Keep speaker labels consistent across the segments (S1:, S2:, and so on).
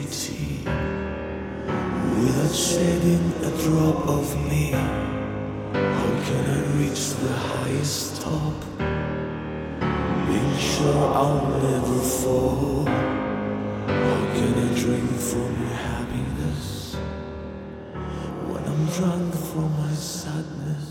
S1: beauty without shedding a drop of me. How can I reach the highest top, being sure I'll never fall? How can I drink from your happiness when I'm drunk from my sadness?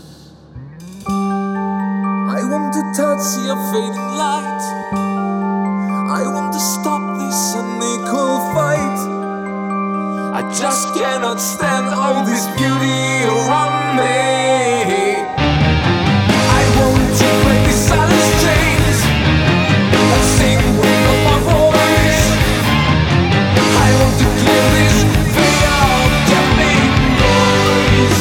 S2: I want to touch your fading light. I want to stop this unequal fight. I just cannot stand all this beauty around me. I want to break the silence chains and sing with all my voice. I want to clear this fear of damning noise.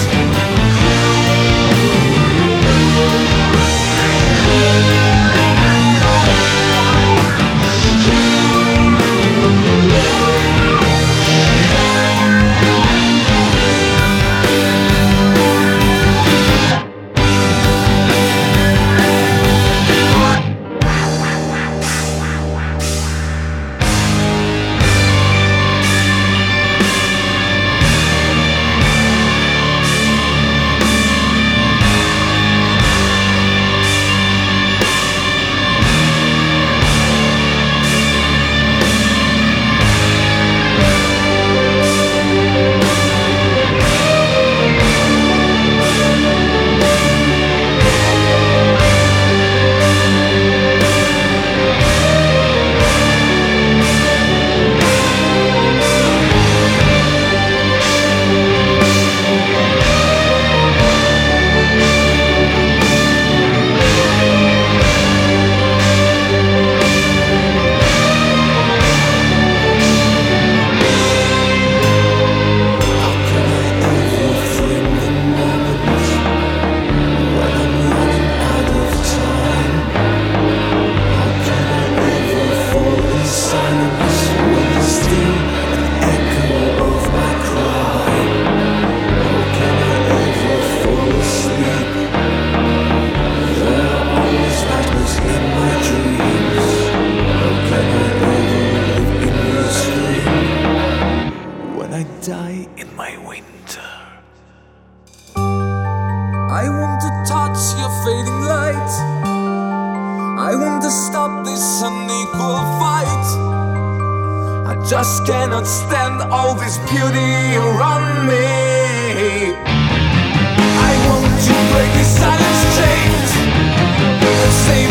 S1: Die in my winter.
S2: I want to touch your fading light. I want to stop this unequal fight. I just cannot stand all this beauty around me. I want to break the silence chains and say